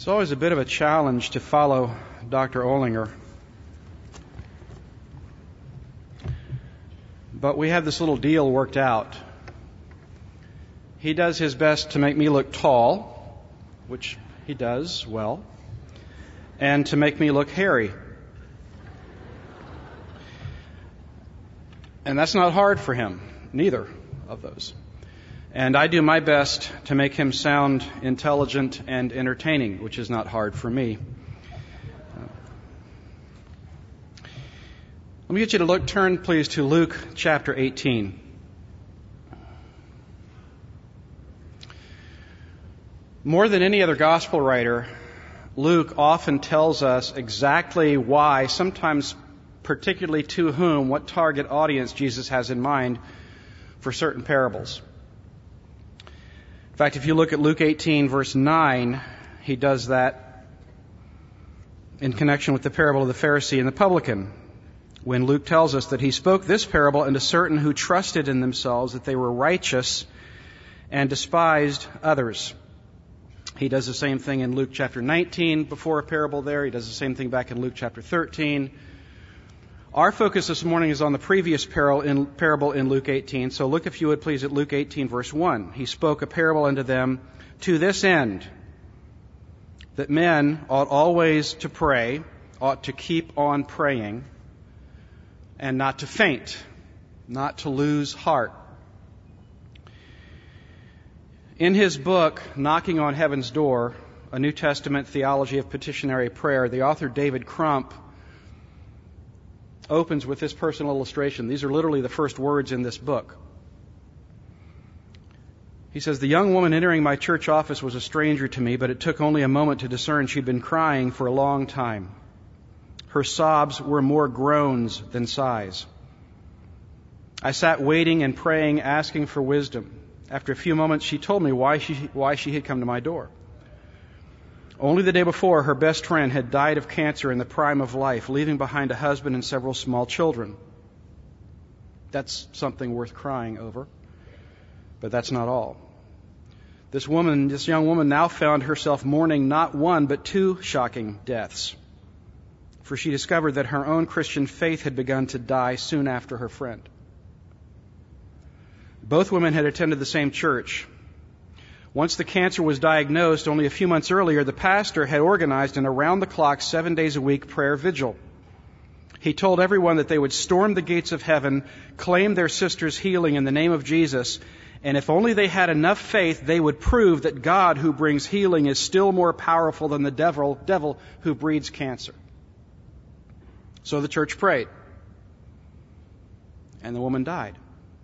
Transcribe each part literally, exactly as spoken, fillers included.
It's always a bit of a challenge to follow Doctor Olinger. But we have this little deal worked out. He does his best to make me look tall, which he does well, and to make me look hairy. And that's not hard for him, neither of those. And I do my best to make him sound intelligent and entertaining, which is not hard for me. Let me get you to look, turn please to Luke chapter eighteen. More than any other gospel writer, Luke often tells us exactly why, sometimes particularly to whom, what target audience Jesus has in mind for certain parables. In fact, if you look at Luke eighteen, verse nine, he does that in connection with the parable of the Pharisee and the publican, when Luke tells us that he spoke this parable unto certain who trusted in themselves that they were righteous and despised others. He does the same thing in Luke chapter nineteen before a parable there. He does the same thing back in Luke chapter thirteen. Our focus this morning is on the previous parable in Luke eighteen. So look, if you would please, at Luke eighteen, verse one. He spoke a parable unto them to this end, that men ought always to pray, ought to keep on praying, and not to faint, not to lose heart. In his book, Knocking on Heaven's Door, a New Testament theology of petitionary prayer, the author David Crump opens with this personal illustration. These are literally the first words in this book. He says, "The young woman entering my church office was a stranger to me, but it took only a moment to discern she'd been crying for a long time. Her sobs were more groans than sighs. I sat waiting and praying, asking for wisdom. After a few moments, she told me why she, why she had come to my door. Only the day before, her best friend had died of cancer in the prime of life, leaving behind a husband and several small children." That's something worth crying over. But that's not all. This woman, this young woman now found herself mourning not one, but two shocking deaths. For she discovered that her own Christian faith had begun to die soon after her friend. Both women had attended the same church. Once the cancer was diagnosed, only a few months earlier, the pastor had organized an around-the-clock, seven days a week prayer vigil. He told everyone that they would storm the gates of heaven, claim their sister's healing in the name of Jesus, and if only they had enough faith, they would prove that God who brings healing is still more powerful than the devil, devil who breeds cancer. So the church prayed, and the woman died.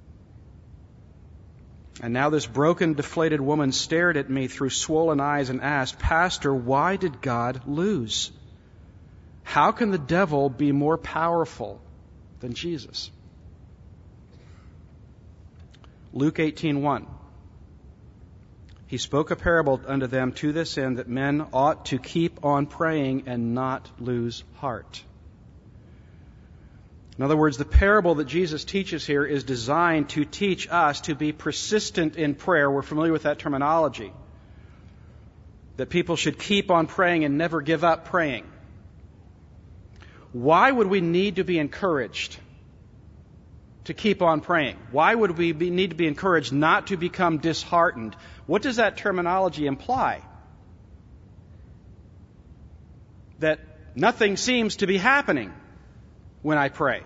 And now this broken, deflated woman stared at me through swollen eyes and asked, "Pastor, why did God lose? How can the devil be more powerful than Jesus?" Luke eighteen one. He spoke a parable unto them to this end, that men ought to keep on praying and not lose heart. In other words, the parable that Jesus teaches here is designed to teach us to be persistent in prayer. We're familiar with that terminology. That people should keep on praying and never give up praying. Why would we need to be encouraged to keep on praying? Why would we be, need to be encouraged not to become disheartened? What does that terminology imply? That nothing seems to be happening when I pray.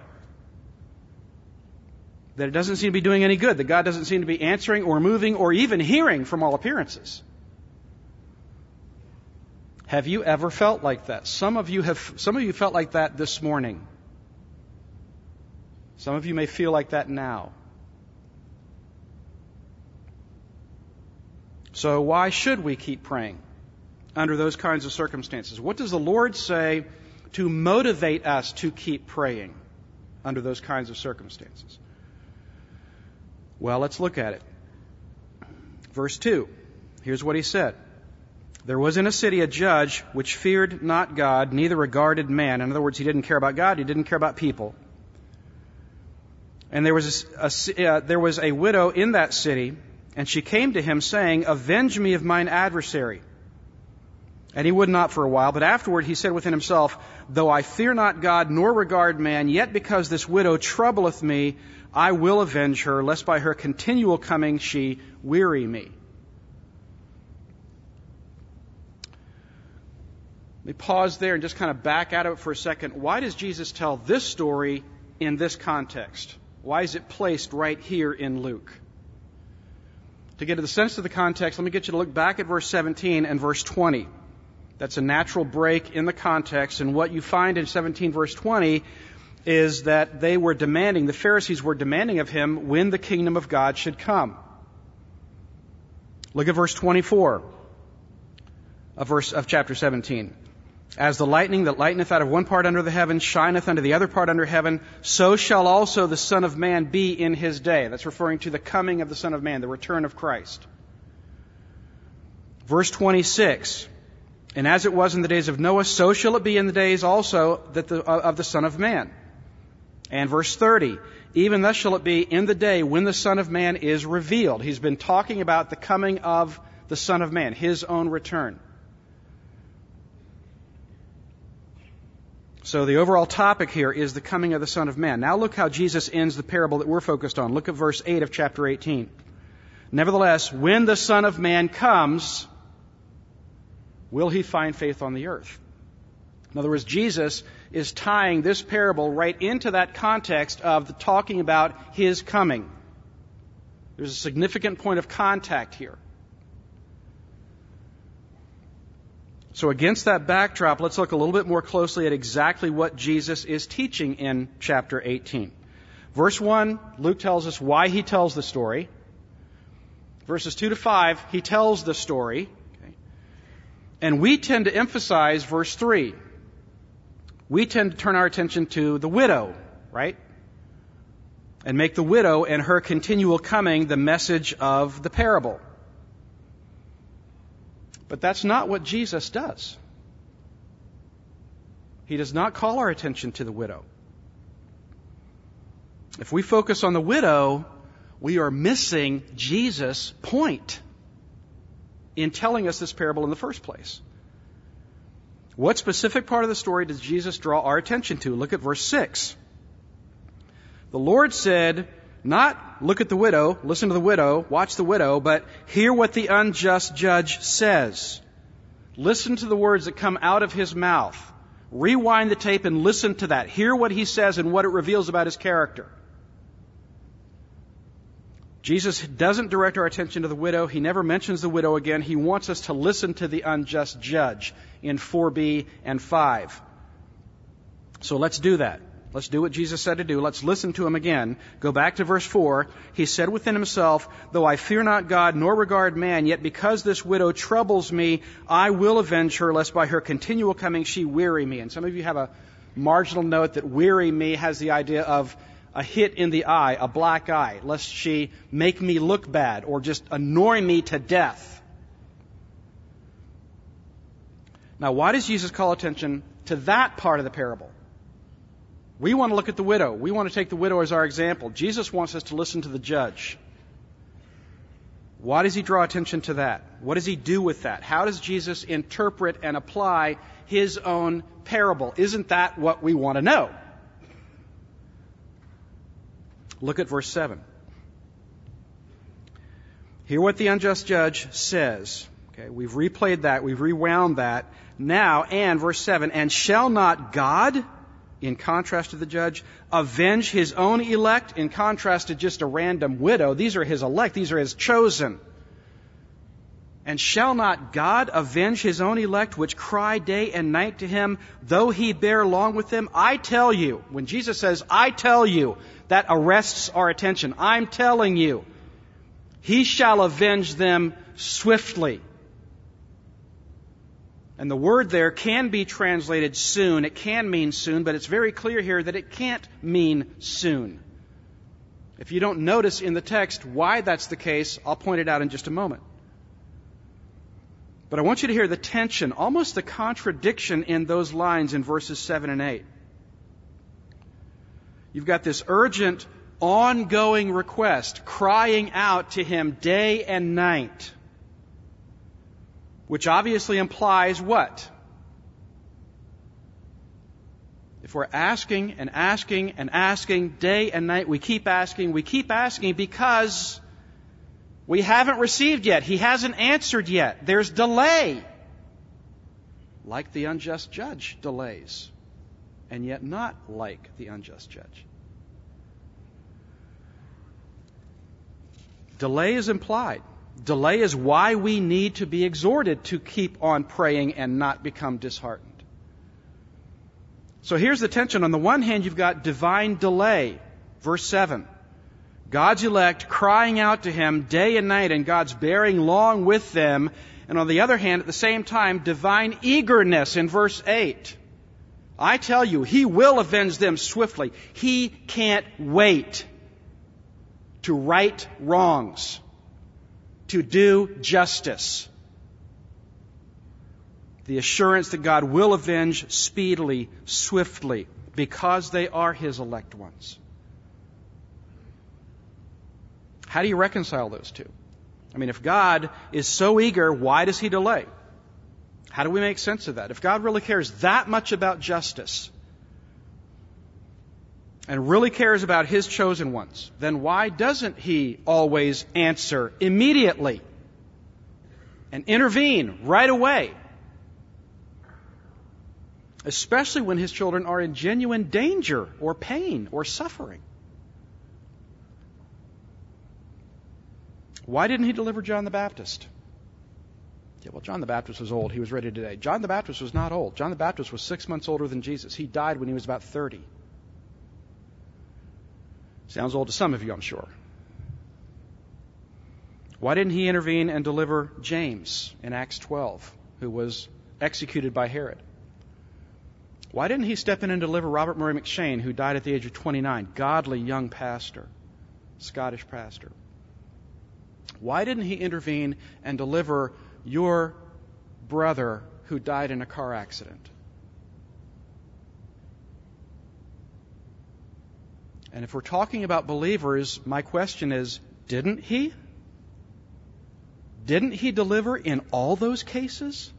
That it doesn't seem to be doing any good. That God doesn't seem to be answering or moving or even hearing from all appearances. Have you ever felt like that? Some of you have, some of you felt like that this morning. Some of you may feel like that now. So why should we keep praying under those kinds of circumstances? What does the Lord say to motivate us to keep praying under those kinds of circumstances? Well, let's look at it. Verse two. Here's what he said. "There was in a city a judge which feared not God, neither regarded man." In other words, he didn't care about God, he didn't care about people. "And there was a, a, uh, there was a widow in that city, and she came to him, saying, Avenge me of mine adversary. And he would not for a while, but afterward he said within himself, Though I fear not God, nor regard man, yet because this widow troubleth me, I will avenge her, lest by her continual coming she weary me. Let me pause there and just kind of back out of it for a second. Why does Jesus tell this story in this context? Why is it placed right here in Luke? To get to the sense of the context, let me get you to look back at verse seventeen and verse twenty. That's a natural break in the context. And what you find in seventeen verse twenty is that they were demanding, the Pharisees were demanding of him when the kingdom of God should come. Look at verse twenty-four of, verse, of chapter seventeen. As the lightning that lighteneth out of one part under the heaven shineth unto the other part under heaven, so shall also the Son of Man be in his day. That's referring to the coming of the Son of Man, the return of Christ. Verse twenty-six. And as it was in the days of Noah, so shall it be in the days also that the, uh, of the Son of Man. And verse thirty, even thus shall it be in the day when the Son of Man is revealed. He's been talking about the coming of the Son of Man, his own return. So the overall topic here is the coming of the Son of Man. Now look how Jesus ends the parable that we're focused on. Look at verse eight of chapter eighteen. Nevertheless, when the Son of Man comes, will he find faith on the earth? In other words, Jesus is tying this parable right into that context of the talking about his coming. There's a significant point of contact here. So against that backdrop, let's look a little bit more closely at exactly what Jesus is teaching in chapter eighteen. Verse one, Luke tells us why he tells the story. Verses two to five, he tells the story. And we tend to emphasize verse three. We tend to turn our attention to the widow, right? And make the widow and her continual coming the message of the parable. But that's not what Jesus does. He does not call our attention to the widow. If we focus on the widow, we are missing Jesus' point in telling us this parable in the first place. What specific part of the story does Jesus draw our attention to? Look at verse six. The Lord said, not look at the widow, listen to the widow, watch the widow, but hear what the unjust judge says. Listen to the words that come out of his mouth. Rewind the tape and listen to that. Hear what he says and what it reveals about his character. Jesus doesn't direct our attention to the widow. He never mentions the widow again. He wants us to listen to the unjust judge in four b and five. So let's do that. Let's do what Jesus said to do. Let's listen to him again. Go back to verse four. He said within himself, Though I fear not God, nor regard man, yet because this widow troubles me, I will avenge her, lest by her continual coming she weary me. And some of you have a marginal note that weary me has the idea of a hit in the eye, a black eye, lest she make me look bad or just annoy me to death. Now, why does Jesus call attention to that part of the parable? We want to look at the widow. We want to take the widow as our example. Jesus wants us to listen to the judge. Why does he draw attention to that? What does he do with that? How does Jesus interpret and apply his own parable? Isn't that what we want to know? Look at verse seven. Hear what the unjust judge says. Okay, we've replayed that. We've rewound that. Now, and verse seven, and shall not God, in contrast to the judge, avenge his own elect, in contrast to just a random widow? These are his elect. These are his chosen. And shall not God avenge his own elect, which cry day and night to him, though he bear long with them? I tell you, when Jesus says, I tell you, that arrests our attention. I'm telling you, he shall avenge them swiftly. And the word there can be translated soon. It can mean soon, but it's very clear here that it can't mean soon. If you don't notice in the text why that's the case, I'll point it out in just a moment. But I want you to hear the tension, almost the contradiction in those lines in verses seven and eight. You've got this urgent, ongoing request, crying out to him day and night. which obviously implies what? If we're asking and asking and asking day and night, we keep asking, we keep asking because we haven't received yet. He hasn't answered yet. There's delay. Like the unjust judge delays, and yet not like the unjust judge. Delay is implied. Delay is why we need to be exhorted to keep on praying and not become disheartened. So here's the tension. On the one hand, you've got divine delay. Verse seven. God's elect crying out to Him day and night, and God's bearing long with them. And on the other hand, at the same time, divine eagerness in verse eight. I tell you, He will avenge them swiftly. He can't wait to right wrongs, to do justice. The assurance that God will avenge speedily, swiftly, because they are His elect ones. How do you reconcile those two? I mean, if God is so eager, why does He delay? How do we make sense of that? If God really cares that much about justice and really cares about His chosen ones, then why doesn't He always answer immediately and intervene right away? Especially when His children are in genuine danger or pain or suffering. Why didn't He deliver John the Baptist? Yeah, well, John the Baptist was old. He was ready to die. John the Baptist was not old. John the Baptist was six months older than Jesus. He died when he was about thirty. Sounds old to some of you, I'm sure. Why didn't He intervene and deliver James in Acts twelve, who was executed by Herod? Why didn't He step in and deliver Robert Murray McShane, who died at the age of twenty-nine, godly young pastor, Scottish pastor? Why didn't He intervene and deliver your brother who died in a car accident? And if we're talking about believers, my question is, didn't He? Didn't He deliver in all those cases?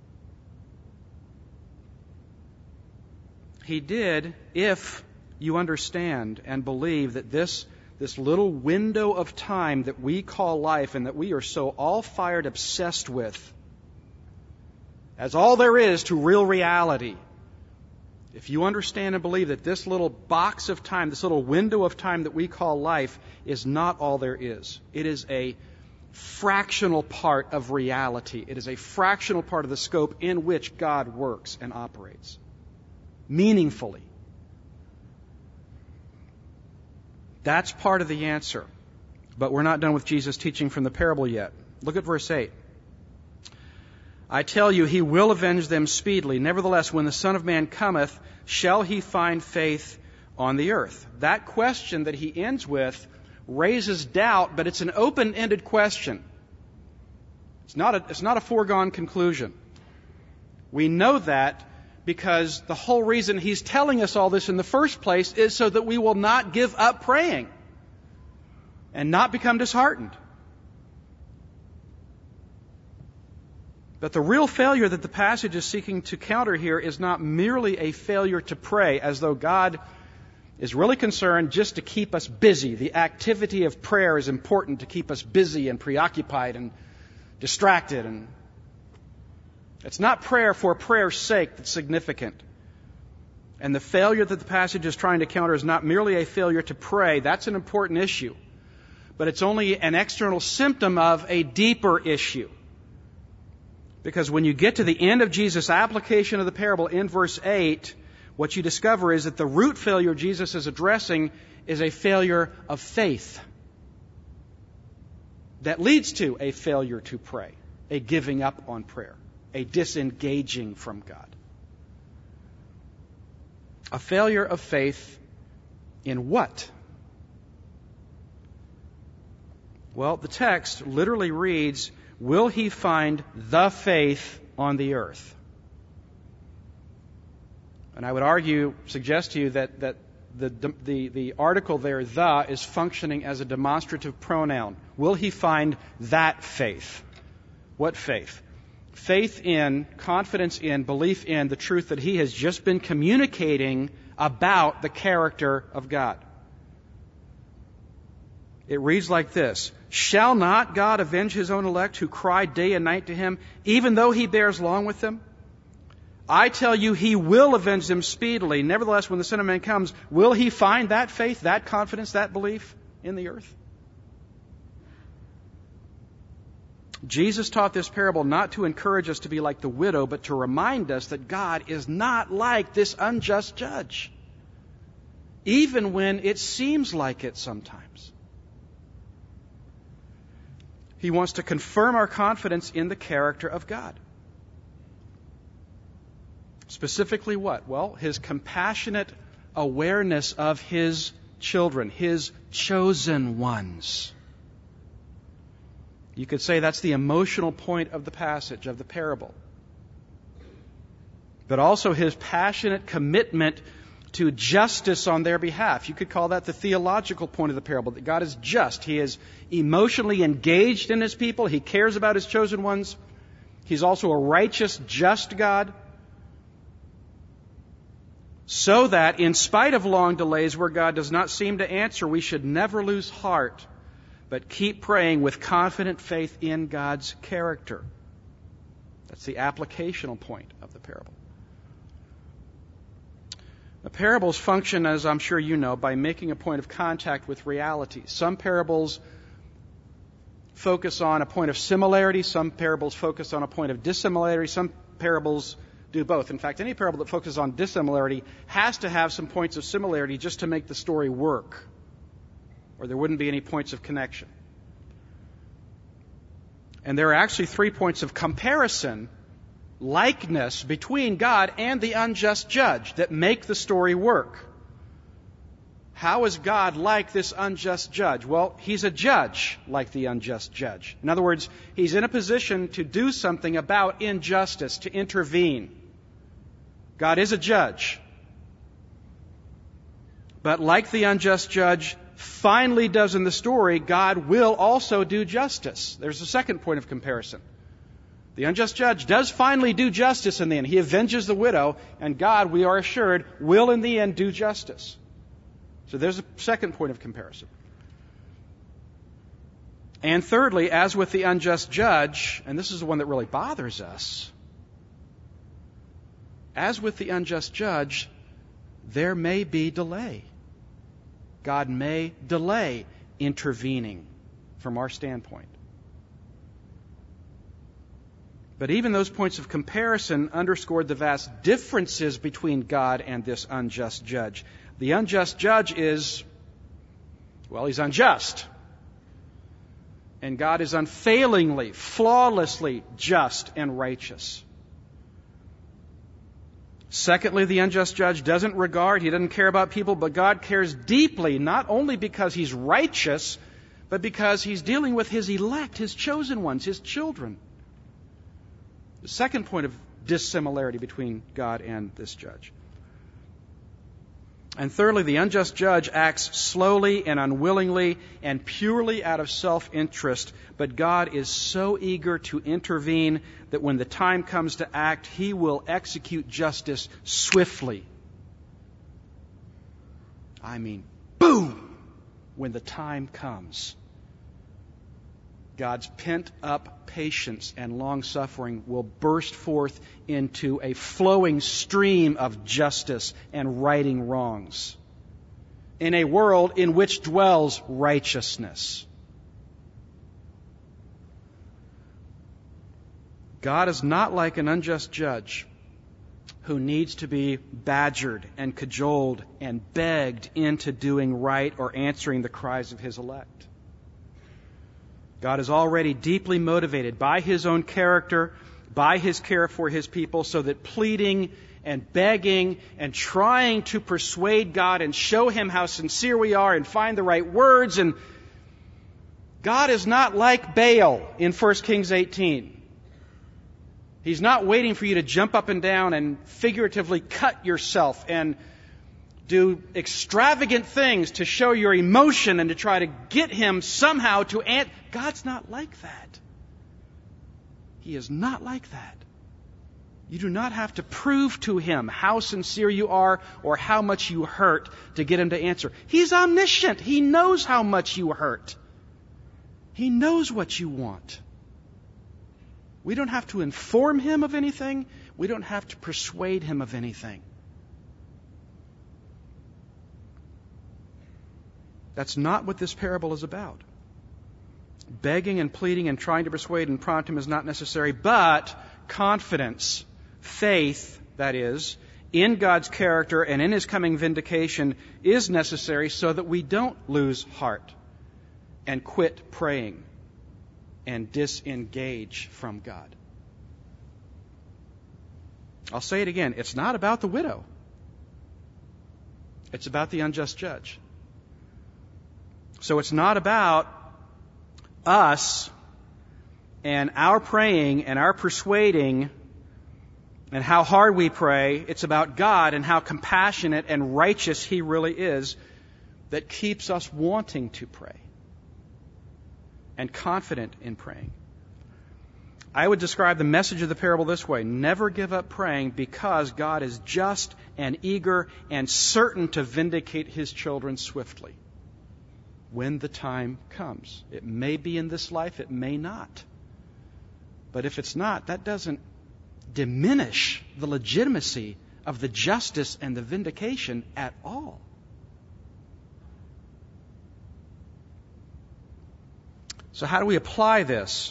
He did, if you understand and believe that this This little window of time that we call life and that we are so all-fired obsessed with as all there is to real reality. If you understand and believe that this little box of time, this little window of time that we call life is not all there is. It is a fractional part of reality. It is a fractional part of the scope in which God works and operates meaningfully. That's part of the answer. But we're not done with Jesus' teaching from the parable yet. Look at verse eight. I tell you, He will avenge them speedily. Nevertheless, when the Son of Man cometh, shall He find faith on the earth? That question that He ends with raises doubt, but it's an open-ended question. It's not a, it's not a foregone conclusion. We know that because the whole reason He's telling us all this in the first place is so that we will not give up praying and not become disheartened. But the real failure that the passage is seeking to counter here is not merely a failure to pray, as though God is really concerned just to keep us busy. The activity of prayer is important to keep us busy and preoccupied and distracted. And it's not prayer for prayer's sake that's significant. And the failure that the passage is trying to counter is not merely a failure to pray. That's an important issue. But it's only an external symptom of a deeper issue. Because when you get to the end of Jesus' application of the parable in verse eight, what you discover is that the root failure Jesus is addressing is a failure of faith that leads to a failure to pray, a giving up on prayer, a disengaging from God. A failure of faith in what? Well, the text literally reads, will he find the faith on the earth? And I would argue, suggest to you that, that the, the, the article there, the, is functioning as a demonstrative pronoun. Will he find that faith? What faith? faith in, confidence in, belief in the truth that he has just been communicating about the character of God. It reads like this: "Shall not God avenge his own elect who cry day and night to him, even though he bears long with them? I tell you, he will avenge them speedily. Nevertheless, when the Son of Man comes, will he find that faith, that confidence, that belief in the earth?" Jesus taught this parable not to encourage us to be like the widow, but to remind us that God is not like this unjust judge, even when it seems like it sometimes. He wants to confirm our confidence in the character of God. Specifically what? Well, his compassionate awareness of his children, his chosen ones. You could say that's the emotional point of the passage, of the parable. But also his passionate commitment to justice on their behalf. You could call that the theological point of the parable, that God is just. He is emotionally engaged in his people. He cares about his chosen ones. He's also a righteous, just God. So that in spite of long delays where God does not seem to answer, we should never lose heart, but keep praying with confident faith in God's character. That's the applicational point of the parable. The parables function, as I'm sure you know, by making a point of contact with reality. Some parables focus on a point of similarity. Some parables focus on a point of dissimilarity. Some parables do both. In fact, any parable that focuses on dissimilarity has to have some points of similarity just to make the story work, or there wouldn't be any points of connection. And there are actually three points of comparison, likeness between God and the unjust judge that make the story work. How is God like this unjust judge? Well, he's a judge like the unjust judge. In other words, he's in a position to do something about injustice, to intervene. God is a judge. But like the unjust judge finally does in the story, God will also do justice. There's a second point of comparison. The unjust judge does finally do justice in the end. He avenges the widow, and God, we are assured, will in the end do justice. So there's a second point of comparison. And thirdly, as with the unjust judge, and this is the one that really bothers us, as with the unjust judge, there may be delay. God may delay intervening from our standpoint. But even those points of comparison underscored the vast differences between God and this unjust judge. The unjust judge is, well, he's unjust. And God is unfailingly, flawlessly just and righteous. Secondly, the unjust judge doesn't regard, he doesn't care about people, but God cares deeply, not only because he's righteous, but because he's dealing with his elect, his chosen ones, his children. The second point of dissimilarity between God and this judge. And thirdly, the unjust judge acts slowly and unwillingly and purely out of self-interest, but God is so eager to intervene that when the time comes to act, he will execute justice swiftly. I mean, boom, when the time comes. God's pent-up patience and long-suffering will burst forth into a flowing stream of justice and righting wrongs in a world in which dwells righteousness. God is not like an unjust judge who needs to be badgered and cajoled and begged into doing right or answering the cries of his elect. God is already deeply motivated by his own character, by his care for his people, so that pleading and begging and trying to persuade God and show him how sincere we are and find the right words. And God is not like Baal in First Kings eighteen. He's not waiting for you to jump up and down and figuratively cut yourself and do extravagant things to show your emotion and to try to get him somehow to answer. God's not like that. He is not like that. You do not have to prove to him how sincere you are or how much you hurt to get him to answer. He's omniscient. He knows how much you hurt. He knows what you want. We don't have to inform him of anything. We don't have to persuade him of anything. That's not what this parable is about. Begging and pleading and trying to persuade and prompt him is not necessary, but confidence, faith, that is, in God's character and in his coming vindication is necessary so that we don't lose heart and quit praying and disengage from God. I'll say it again. It's not about the widow. It's about the unjust judge. So it's not about us and our praying and our persuading and how hard we pray. It's about God and how compassionate and righteous he really is that keeps us wanting to pray and confident in praying. I would describe the message of the parable this way. Never give up praying because God is just and eager and certain to vindicate his children swiftly when the time comes. It may be in this life, it may not. But if it's not, that doesn't diminish the legitimacy of the justice and the vindication at all. So how do we apply this?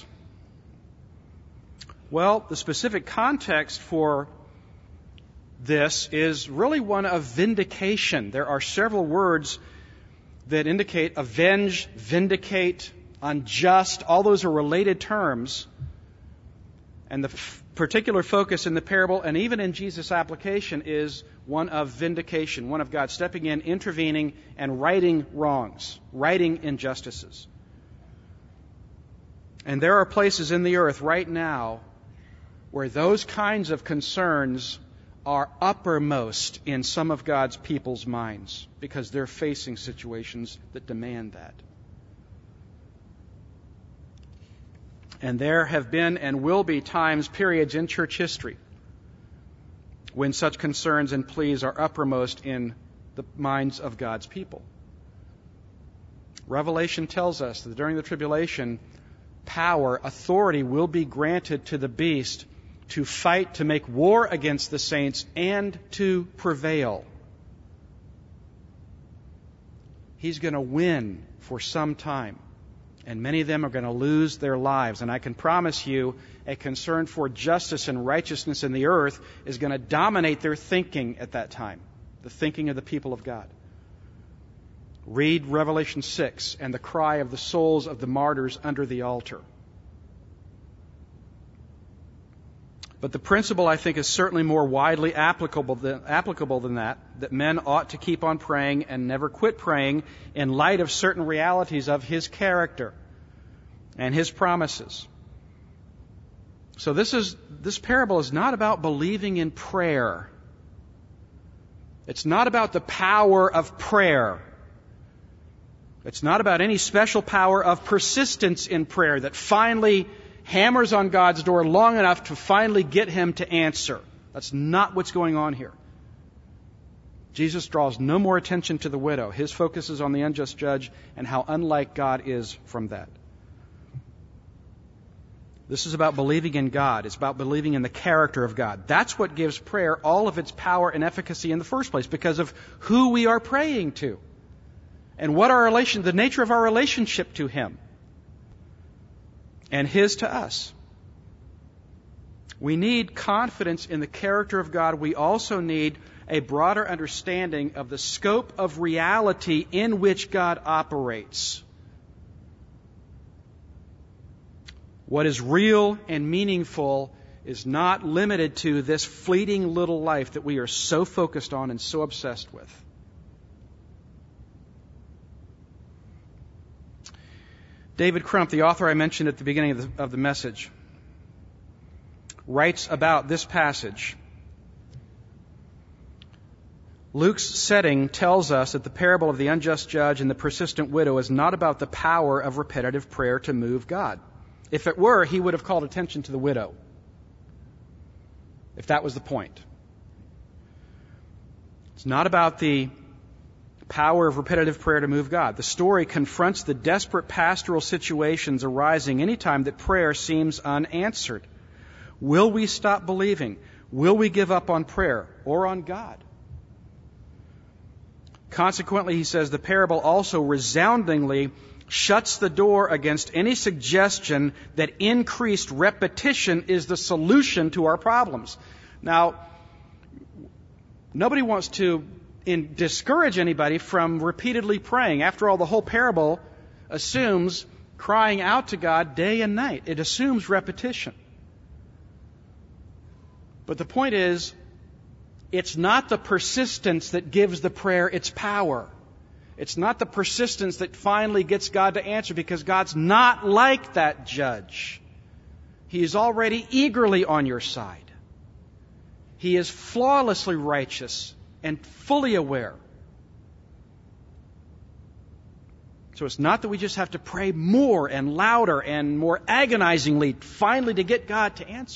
Well, the specific context for this is really one of vindication. There are several words that indicate avenge, vindicate, unjust. All those are related terms. And the f- particular focus in the parable, and even in Jesus' application, is one of vindication, one of God stepping in, intervening, and righting wrongs, righting injustices. And there are places in the earth right now where those kinds of concerns are uppermost in some of God's people's minds because they're facing situations that demand that. And there have been and will be times, periods in church history when such concerns and pleas are uppermost in the minds of God's people. Revelation tells us that during the tribulation, power, authority will be granted to the beast to fight, to make war against the saints, and to prevail. He's going to win for some time, and many of them are going to lose their lives. And I can promise you, a concern for justice and righteousness in the earth is going to dominate their thinking at that time, the thinking of the people of God. Read Revelation six and the cry of the souls of the martyrs under the altar. But the principle, I think, is certainly more widely applicable than, applicable than that, that men ought to keep on praying and never quit praying in light of certain realities of his character and his promises. So this is this parable is not about believing in prayer. It's not about the power of prayer. It's not about any special power of persistence in prayer that finally hammers on God's door long enough to finally get him to answer. That's not what's going on here. Jesus draws no more attention to the widow. His focus is on the unjust judge and how unlike God is from that. This is about believing in God. It's about believing in the character of God. That's what gives prayer all of its power and efficacy in the first place, because of who we are praying to and what our relation, the nature of our relationship to him and his to us. We need confidence in the character of God. We also need a broader understanding of the scope of reality in which God operates. What is real and meaningful is not limited to this fleeting little life that we are so focused on and so obsessed with. David Crump, the author I mentioned at the beginning of the, of the message, writes about this passage. Luke's setting tells us that the parable of the unjust judge and the persistent widow is not about the power of repetitive prayer to move God. If it were, he would have called attention to the widow, if that was the point. It's not about the power of repetitive prayer to move God. The story confronts the desperate pastoral situations arising anytime that prayer seems unanswered. Will we stop believing? Will we give up on prayer or on God? Consequently, he says, the parable also resoundingly shuts the door against any suggestion that increased repetition is the solution to our problems. Now, nobody wants to in, discourage anybody from repeatedly praying. After all, the whole parable assumes crying out to God day and night. It assumes repetition. But the point is, it's not the persistence that gives the prayer its power. It's not the persistence that finally gets God to answer, because God's not like that judge. He is already eagerly on your side. He is flawlessly righteous and fully aware. So it's not that we just have to pray more and louder and more agonizingly finally to get God to answer.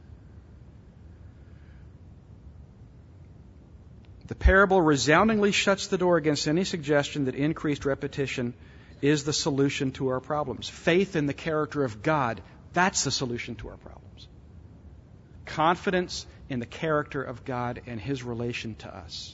The parable resoundingly shuts the door against any suggestion that increased repetition is the solution to our problems. Faith in the character of God, that's the solution to our problems. Confidence in the character of God and His relation to us.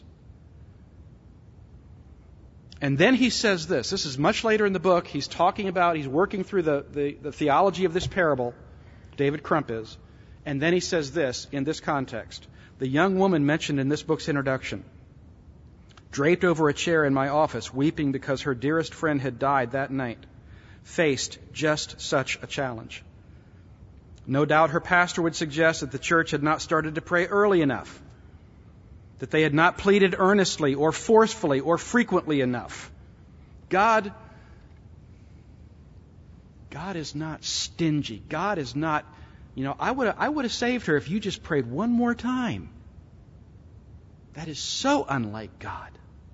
And then he says this. This is much later in the book. He's talking about, he's working through the, the, the theology of this parable. David Crump is. And then he says this in this context. The young woman mentioned in this book's introduction, draped over a chair in my office, weeping because her dearest friend had died that night, faced just such a challenge. No doubt her pastor would suggest that the church had not started to pray early enough, that they had not pleaded earnestly or forcefully or frequently enough. God, God is not stingy. God is not, you know, I would I would have saved her if you just prayed one more time. That is so unlike God.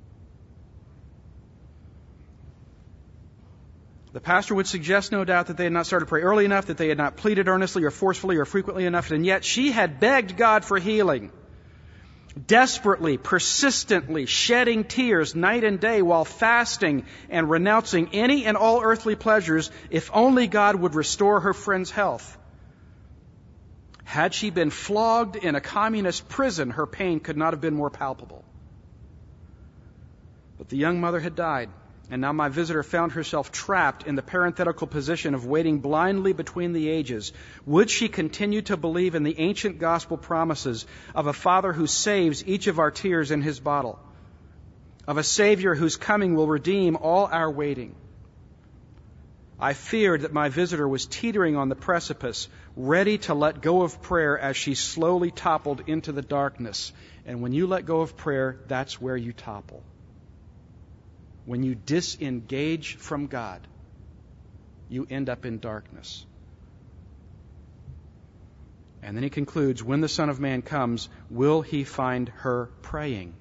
The pastor would suggest, no doubt, that they had not started to pray early enough, that they had not pleaded earnestly or forcefully or frequently enough, and yet she had begged God for healing, desperately, persistently, shedding tears night and day while fasting and renouncing any and all earthly pleasures, if only God would restore her friend's health. Had she been flogged in a communist prison, her pain could not have been more palpable. But the young mother had died, and now my visitor found herself trapped in the parenthetical position of waiting blindly between the ages. Would she continue to believe in the ancient gospel promises of a Father who saves each of our tears in His bottle, of a Savior whose coming will redeem all our waiting? I feared that my visitor was teetering on the precipice, ready to let go of prayer as she slowly toppled into the darkness. And when you let go of prayer, that's where you topple. When you disengage from God, you end up in darkness. And then he concludes, when the Son of Man comes, will He find her praying?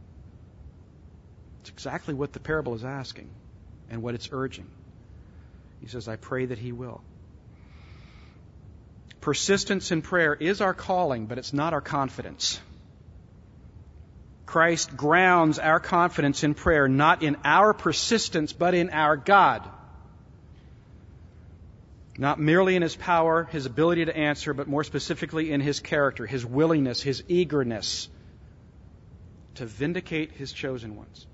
It's exactly what the parable is asking and what it's urging. He says, I pray that He will. Persistence in prayer is our calling, but it's not our confidence. Christ grounds our confidence in prayer not in our persistence, but in our God. Not merely in His power, His ability to answer, but more specifically in His character, His willingness, His eagerness to vindicate His chosen ones.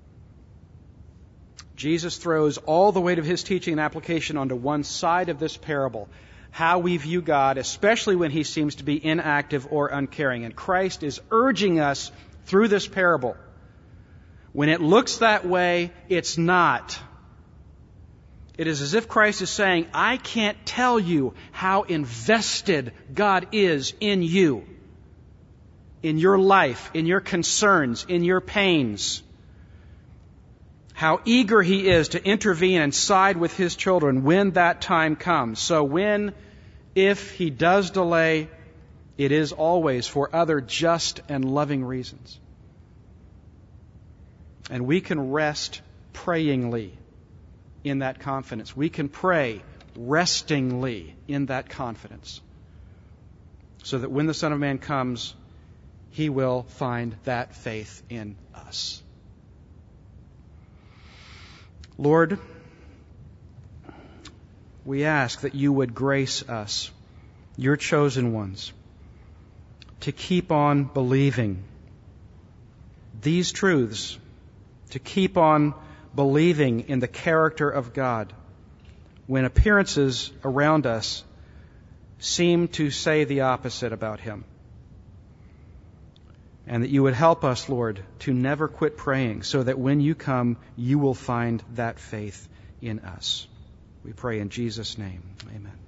Jesus throws all the weight of His teaching and application onto one side of this parable, how we view God, especially when He seems to be inactive or uncaring. And Christ is urging us through this parable. When it looks that way, it's not. It is as if Christ is saying, I can't tell you how invested God is in you, in your life, in your concerns, in your pains. How eager He is to intervene and side with His children when that time comes. So when, if He does delay, it is always for other just and loving reasons. And we can rest prayingly in that confidence. We can pray restingly in that confidence, so that when the Son of Man comes, he will find that faith in us. Lord, we ask that you would grace us, your chosen ones, to keep on believing these truths, to keep on believing in the character of God when appearances around us seem to say the opposite about him. And that you would help us, Lord, to never quit praying, so that when you come, you will find that faith in us. We pray in Jesus' name. Amen.